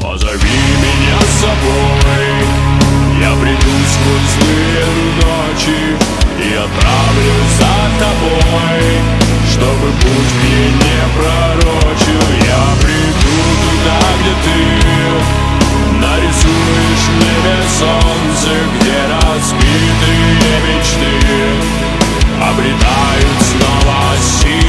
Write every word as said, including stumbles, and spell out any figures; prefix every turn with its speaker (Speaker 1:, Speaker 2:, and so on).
Speaker 1: Позови меня с собой, я приду сквозь злые ночи и отправлюсь за тобой, чтобы путь мне не пророчил. Я приду туда, где ты нарисуешь в небе солнце, где разбитые мечты обретают снова силы.